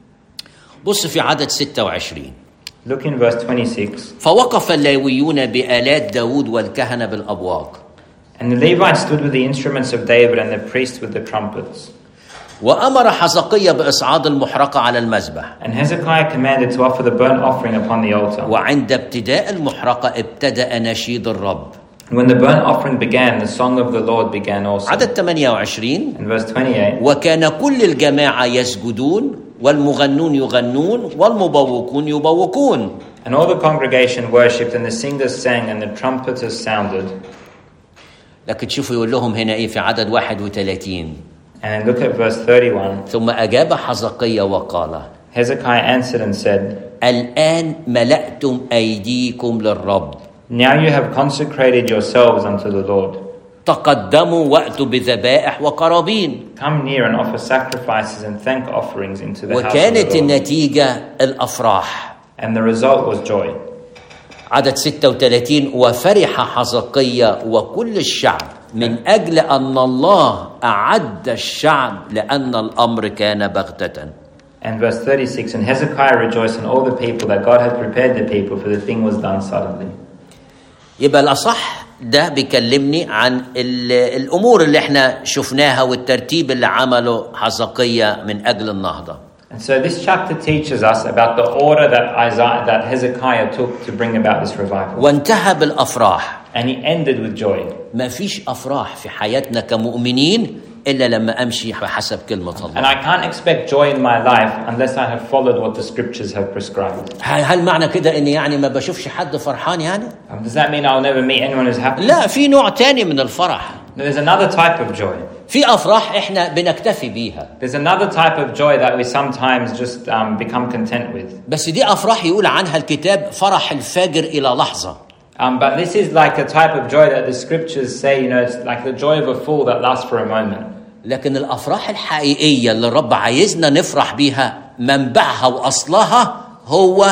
بص في عدد ستة وعشرين. Look in verse twenty-six. فوقف اللاويون بآلات داود والكهنة بالأبواق. And the Levites stood with the instruments of David and the priests with the trumpets. وأمر حزقية بإصعاد المحرقة على المذبح. And Hezekiah commanded to offer the burnt offering upon the altar. وعند ابتداء المحرقة ابتدأ نشيد الرب. When the burnt offering began, the song of the Lord began also. عدد ثمانية وعشرين. In verse twenty-eight. وكان كل الجماعة يسجدون والمغنون يغنون والمبوقون يبوقون. And all the congregation worshipped and the singers sang and the trumpeters sounded. لكن شوفوا يقول لهم هنا إيه في عدد واحد وثلاثين. And then look at verse thirty-one. ثم أجاب حزقية وقال. Hezekiah answered and said. الآن ملأتم أيديكم للرب. Now you have consecrated yourselves unto the Lord. تقدموا وأتوا بذبائح وقرابين. Come near and offer sacrifices and thank offerings into the house of وكانت the Lord. النتيجة الأفراح. And the result was joy. عدد ستة وثلاثين وفرح حزقية وكل الشعب من أجل أن الله أعد الشعب لأن الأمر كان بغتة. And verse thirty-six, and Hezekiah rejoiced and all the people that God had prepared the people, for the thing was done suddenly. يبقى الأصح ده بيكلمني عن الأمور اللي احنا شفناها والترتيب اللي عمله حزقية من أجل النهضة. And so this chapter teaches us about the order that Isaiah, that Hezekiah took to bring about this revival. وانتهى بالأفراح. And he ended with joy. ما فيش أفراح في حياتنا كمؤمنين إلا لما أمشي بحسب كلمة الله. And I can't expect joy in my life unless I have followed what the scriptures have prescribed. هل معنى كده إن يعني ما بشوفش حد فرحان يعني؟ Um, does that mean I'll never meet anyone who's happy? لا، في نوع تاني من الفرح. There's another type of joy. في أفراح إحنا بنكتفي بيها. There's another type of joy that we sometimes just um, become content with. بس دي أفراح يقول عنها الكتاب فرح الفاجر إلى لحظة. Um, but this is like a type of joy that the scriptures say, you know, it's like the joy of a fool that lasts for a moment. لكن الأفراح الحقيقية اللي الرب عايزنا نفرح بيها منبعها وأصلها هو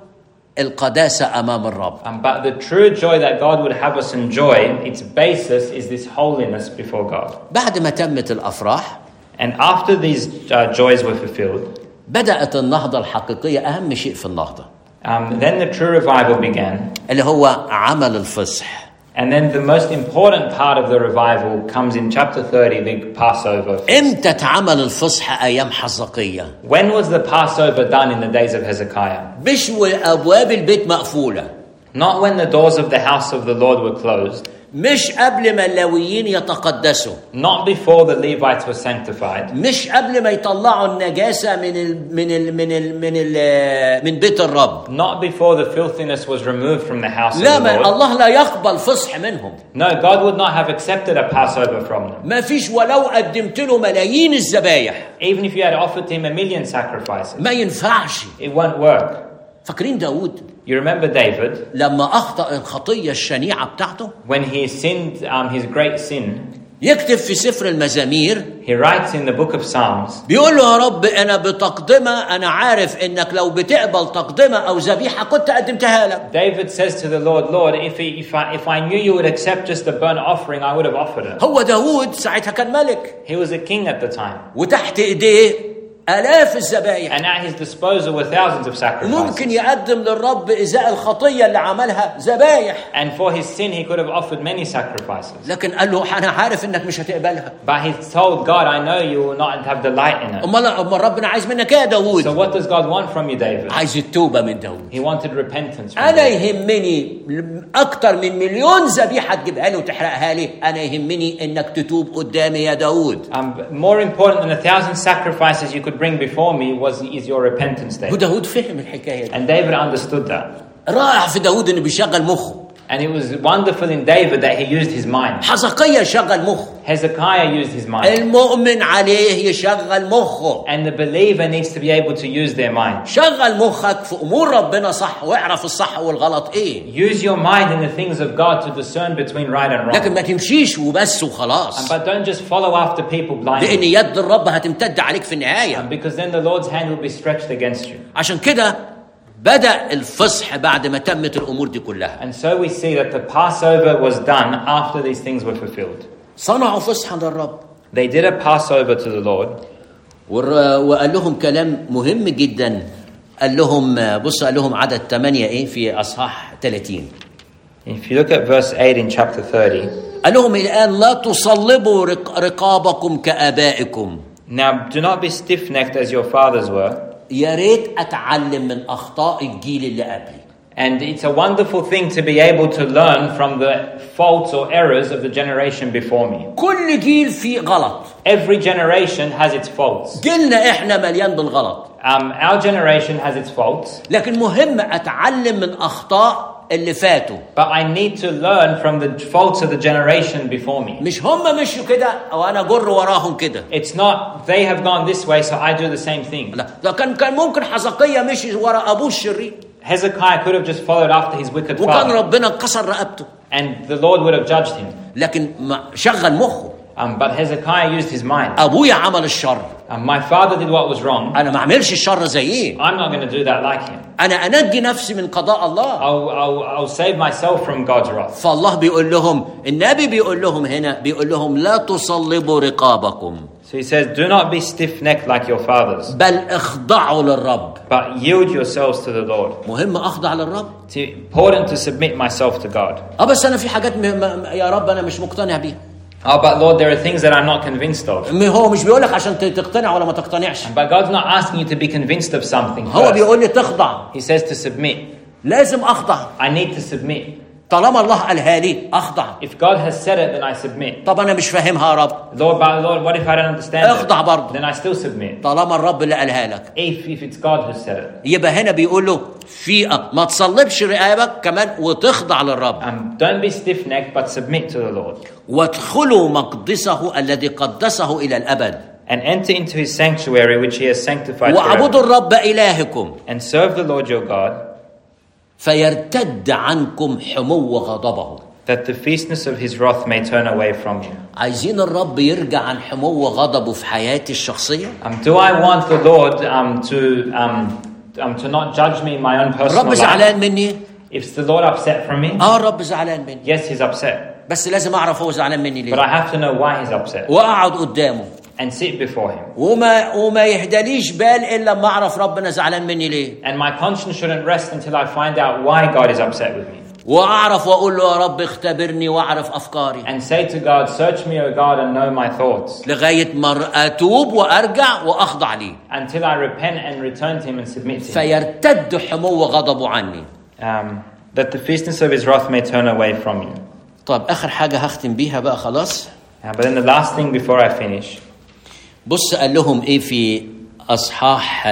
القداسة أمام الرب. Um, but the true joy that God would have us enjoy, its basis is this holiness before God. بعد ما تمت الأفراح, and after these uh, joys were fulfilled, بدأت النهضة الحقيقية. أهم شيء في النهضة um, then the true revival began. اللي هو عمل الفصح. And then the most important part of the revival comes in chapter thirty, the Passover. إمتى اتعمل الفصح أيام حزقية؟ When was the Passover done in the days of Hezekiah? مش وأبواب البيت مقفولة. Not when the doors of the house of the Lord were closed. مش قبل ما اللاويين يتقدسوا. Not before the Levites were sanctified. مش قبل ما يطلعوا النجاسة من ال من ال من ال من ال من بيت الرب. Not before the filthiness was removed from the house لا، of the Lord. الله لا يقبل فصح منهم. No, God would not have accepted a Passover from them. ما فيش ولو قدمت له ملايين الذبايح. Even if you had offered him a million sacrifices. ما ينفعش. It won't work. فاكرين داود؟ You remember David? لما أخطأ الخطية الشنيعة بتاعته. When he sinned um, his great sin. يكتب في سفر المزامير. He writes in the book of Psalms. بيقول له يا رب أنا بتقدمة أنا عارف إنك لو بتقبل تقدمة أو ذبيحة كنت قدمتها لك. David says to the Lord, Lord, if he, if I if I knew you would accept just a burnt offering, I would have offered it. هو داود ساعتها كان ملك. He was a king at the time. وتحت إيديه آلاف الذبايح. And at his disposal were thousands of sacrifices. ممكن يقدم للرب إزاء الخطية اللي عملها ذبايح. And for his sin he could have offered many sacrifices. لكن قال له أنا عارف إنك مش هتقبلها. But he told God, I know you will not have delight in it. أمال أمال ربنا عايز منك إيه يا داود؟ So what does God want from you, David? عايز التوبة من داود. He wanted repentance from أنا David. يهمني أكتر من مليون ذبيحة تجيبها لي وتحرقها لي. أنا يهمني إنك تتوب قدامي يا داود. Um, more important than a thousand sacrifices you could bring before me was is your repentance, David. وداود فهم الحكاية دي. And David understood that. رائع في داود إنه بيشغل مخه. And it was wonderful in David that he used his mind. حزقية يشغل مخه. Hezekiah used his mind. المؤمن عليه يشغل مخه. And the believer needs to be able to use their mind. شغل مخك في أمور ربنا صح واعرف الصح والغلط إيه. Use your mind in the things of God to discern between right and wrong. لكن ما تمشيش وبس وخلاص. But don't just follow after people blindly. لأن يد الرب هتمتد عليك في النهاية. Because then the Lord's hand will be stretched against you. عشان كده بدأ الفصح بعد ما تمت الأمور دي كلها. And so we see that the Passover was done after these things were fulfilled. صنعوا فصحا للرب. They did a Passover to the Lord. وقال لهم كلام مهم جدا. قال لهم بص قال لهم عدد ثمانية إيه في أصحاح ثلاثين. If you look at verse eight in chapter thirty. قال لهم الآن لا تصلبوا رقابكم كآبائكم. Now do not be stiff-necked as your fathers were. يا ريت أتعلم من أخطاء الجيل اللي قبلي. And it's a wonderful thing to be able to learn from the faults or errors of the generation before me. كل جيل فيه غلط. Every generation has its faults. جيلنا إحنا مليان بالغلط. Um, our generation has its faults. لكن مهم أتعلم من أخطاء اللي فاتوا. But I need to learn from the faults of the generation before me. مش هم مشوا كده أو أنا جر وراهم كده. It's not they have gone this way so I do the same thing. لا ده كان كان ممكن حزقية مشي ورا أبوه الشرير. Hezekiah could have just followed after his wicked وكان father. ربنا كسر رقبته. And the Lord would have judged him. لكن شغل مخه. Um, but Hezekiah used his mind. أبويا عمل الشر. Um, my father did what was wrong. أنا ما أعملش الشر زيه. I'm not going to do that like him. أنا أنجي نفسي من قضاء الله. I'll, I'll, I'll save myself from God's wrath. فالله بيقول لهم النبي بيقول لهم هنا بيقول لهم لا تصلبوا رقابكم. So he says, do not be stiff-necked like your fathers, بل اخضعوا للرب. but yield yourselves to the Lord. مهم اخضع للرب. It's important to submit myself to God. اه بس انا في حاجات م... م... يا رب انا مش مقتنع بيها. Oh, but Lord, there are things that I'm not convinced of. هو مش بيقولك عشان تقتنع ولا ما تقتنعش. But God's not asking you to be convinced of something هو first. بيقول لي تخضع. He says to submit. لازم اخضع. I need to submit. طالما الله قالها لي اخضع. If God has said it, then I submit. طب انا مش فاهمها يا رب. Lord, but Lord, what if I don't understand اخضع it? برضه. Then I still submit. طالما الرب اللي قالها لك. If if it's God who said it. يبقى هنا بيقول له في ما تصلبش رقابك كمان وتخضع للرب. Um, don't be stiff-necked, but submit to the Lord. وادخلوا مقدسه الذي قدسه الى الابد. And enter into his sanctuary, which he has sanctified واعبدوا forever. الرب الهكم. And serve the Lord your God, فيرتد عنكم حمو غضبه. that the fierceness of his wrath may turn away from you. عايزين الرب يرجع عن حمو غضبه في حياتي الشخصية. Um, do I want the Lord um, to um, um, to not judge me in my own personal الرب life? زعلان مني. Is the Lord upset from me? اه الرب زعلان مني. Yes, he's upset. بس لازم اعرف هو زعلان مني But ليه. I have to know why he's upset واقعد قدامه. and sit before him. وما وما يهداليش بال الا لما اعرف ربنا زعلان مني ليه. And my conscience shouldn't rest until I find out why God is upset with me. واعرف واقول له يا رب اختبرني واعرف افكاري. And say to God, search me, O God, and know my thoughts. لغاية ما اتوب وارجع واخضع ليه. Until I repent and return to him and submit to him. فيرتد حمو غضبه عني. Um, that the fierceness of his wrath may turn away from you. طب اخر حاجة هختم بيها بقى خلاص. Uh, but then the last thing before I finish. بص قال لهم ايه في اصحاح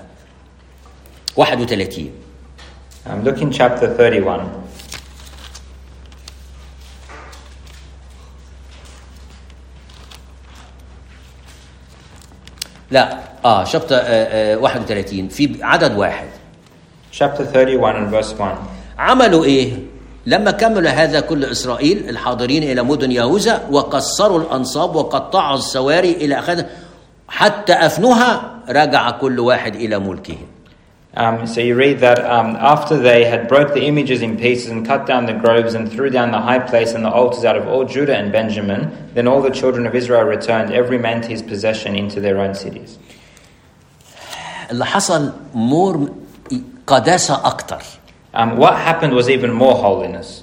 واحد وثلاثين. Um, look in chapter thirty-one. لا اه شابتر آه آه واحد وثلاثين في عدد واحد. Chapter thirty-one and verse one. عملوا ايه لما كملوا هذا كل اسرائيل الحاضرين الى مدن يهوذا وكسروا الانصاب وقطعوا السواري الى اخره حتى افنوها رجع كل واحد الى ملكه. Um, so you read that um, after they had broke the images in pieces and cut down the groves and threw down the high place and the altars out of all Judah and Benjamin, then all the children of Israel returned, every man to his possession, into their own cities. اللي حصل مور قداسة أكتر. Um, what happened was even more holiness.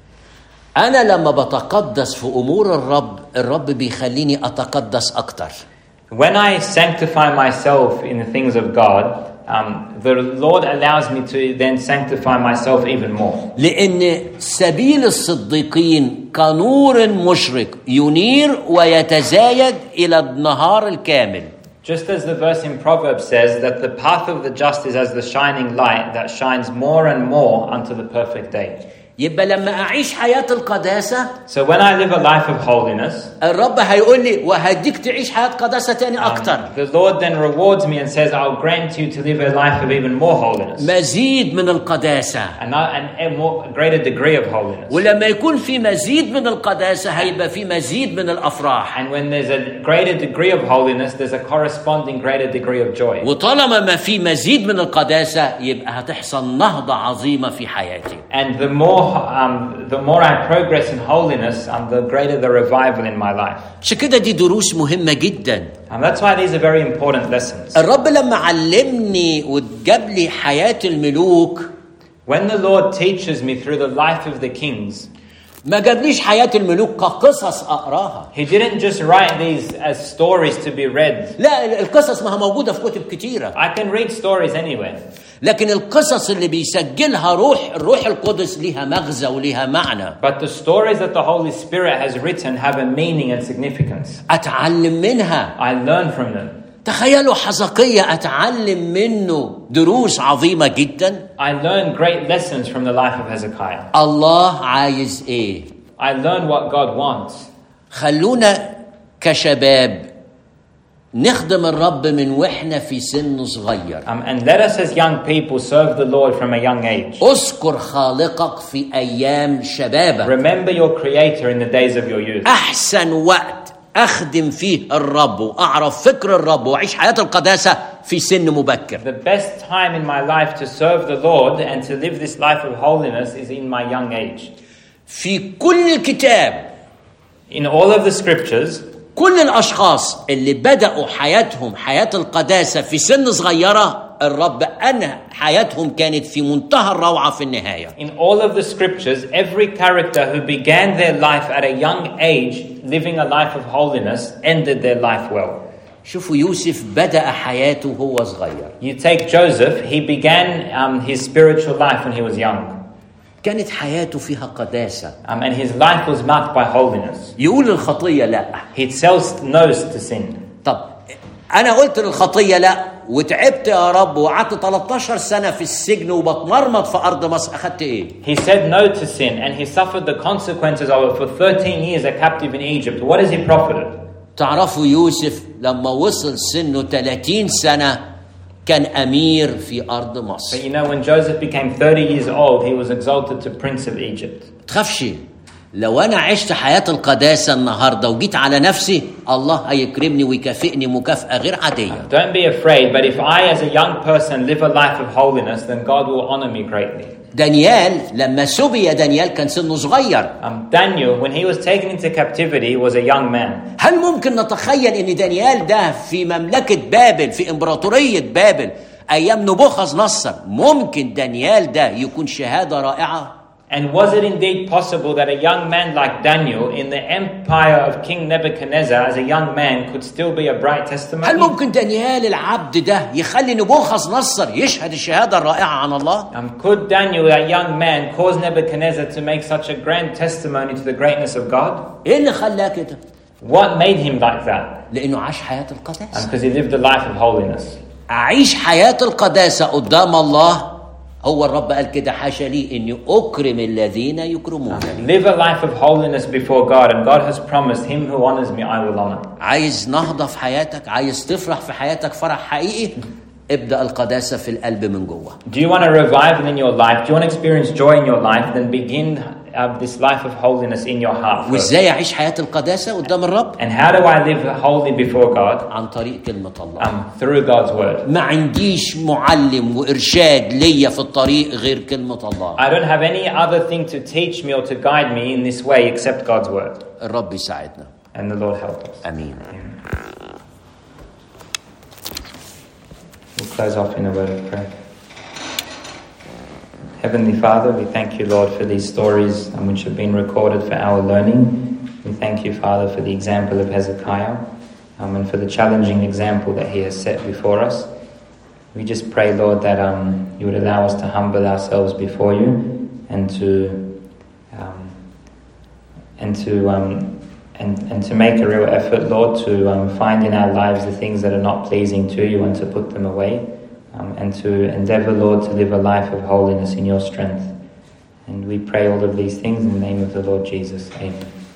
أنا لما بتقدس في أمور الرب الرب بيخليني أتقدس أكتر. When I sanctify myself in the things of God, um, the Lord allows me to then sanctify myself even more. لأن سبيل الصديقين كنور مشرق ينير ويتزايد إلى النهار الكامل. Just as the verse in Proverbs says that the path of the just is as the shining light that shines more and more unto the perfect day. يبقى لما أعيش حياة القداسة So when I live a life of holiness, الرب هيقول لي وهديك تعيش حياة قداسة تاني أكتر. um, the Lord then rewards me and says, I'll grant you to live a life of even more holiness. مزيد من القداسة. And a more a greater degree of holiness. ولما يكون في مزيد من القداسة هيبقى في مزيد من الأفراح. And when there's a greater degree of holiness, there's a corresponding greater degree of joy. وطالما ما في مزيد من القداسة يبقى هتحصل نهضة عظيمة في حياتي. And the more um, the more I progress in holiness, um, the greater the revival in my life. عشان كده دي دروس مهمة جدا. And that's why these are very important lessons. الرب لما علمني وجاب لي حياة الملوك. When the Lord teaches me through the life of the kings, ما جابليش حياة الملوك كقصص أقراها. He didn't just write these as stories to be read. لا القصص ما هي موجودة في كتب كتيرة. I can read stories anywhere. لكن القصص اللي بيسجلها روح الروح القدس ليها مغزى وليها معنى. But the stories that the Holy Spirit has written have a meaning and significance. أتعلم منها. I learn from them. تخيلوا حزقية أتعلم منه دروس عظيمة جدا. I learn great lessons from the life of Hezekiah. الله عايز إيه؟ I learn what God wants. خلونا كشباب نخدم الرب من وإحنا في سن صغير. Um, and let us as young people serve the Lord from a young age. اذكر خالقك في أيام شبابك. Remember your Creator in the days of your youth. أحسن وقت أخدم فيه الرب وأعرف فكر الرب وأعيش حياة القداسة في سن مبكر. The best time in my life to serve the Lord and to live this life of holiness is in my young age. في كل الكتاب In all of the scriptures كل الأشخاص اللي بدأوا حياتهم حياة القداسة في سن صغيرة الرب أنهى حياتهم كانت في منتهى الروعة في النهاية. In all of the scriptures, every character who began their life at a young age, living a life of holiness, ended their life well. شوفوا يوسف بدأ حياته وهو صغير. You take Joseph, he began um, his spiritual life when he was young. كانت حياته فيها قداسة. Um, and his life was marked by holiness. يقول الخطية لا. He tells no's to sin. طب أنا قلت للخطية لا وتعبت يا رب وقعدت ثلاثة عشر سنة في السجن وبتمرمط في أرض مصر، أخدت إيه؟ He said no to sin and he suffered the consequences of it for thirteen years a captive in Egypt. What has he profited? تعرفوا يوسف لما وصل سنه ثلاثين سنة كان أمير في أرض مصر. But you know, when Joseph became thirty years old, he was exalted to Prince of Egypt. تخافش لو أنا عشت حياة القداسة النهاردة وجيت على نفسي الله هيكرمني ويكافئني مكافأة غير عادية. Don't be afraid, but if I as a young person live a life of holiness, then God will honor me greatly. دانيال لما سبي دانيال كان سنه صغير. Um, Daniel, when he was taken into captivity, was a young man. هل ممكن نتخيل ان دانيال ده في مملكة بابل في امبراطورية بابل ايام نبوخذ نصر ممكن دانيال ده يكون شهادة رائعة؟ And was it indeed possible that a young man like Daniel in the empire of King Nebuchadnezzar as a young man could still be a bright testimony? هل ممكن دانيال العبد ده يخلي نبوخذ نصر يشهد الشهادة الرائعة عن الله؟ Um, could Daniel, a young man, cause Nebuchadnezzar to make such a grand testimony to the greatness of God? ايه اللي خلاه كده؟ What made him like that? لانه عاش حياة القداسة. Because he lived a life of holiness. أعيش حياة القداسة قدام الله. هو الرب قال كده حاشا لي إني أكرم الذين يكرمونني. Live a life of holiness before God, and God has promised, him who honors me I will honor. عايز نهضة في حياتك، عايز تفرح في حياتك فرح حقيقي، ابدأ القداسة في القلب من جوه. Do you want a revival in your life? Do you want to experience joy in your life? Then begin uh, this life of holiness in your heart. وإزاي أعيش حياة القداسة قدام الرب؟ And how do I live holy before God? عن طريق كلمة الله. Um, through God's word. ما عنديش معلم وإرشاد ليا في الطريق غير كلمة الله. I don't have any other thing to teach me or to guide me in this way except God's word. الرب يساعدنا. And the Lord help us. آمين. We'll close off in a word of prayer. Heavenly Father, we thank you, Lord, for these stories um, which have been recorded for our learning. We thank you, Father, for the example of Hezekiah um, and for the challenging example that he has set before us. We just pray, Lord, that um, you would allow us to humble ourselves before you and to um, and to um, and and to make a real effort, Lord, to um, find in our lives the things that are not pleasing to you and to put them away. Um, and to endeavor, Lord, to live a life of holiness in your strength. And we pray all of these things in the name of the Lord Jesus. Amen.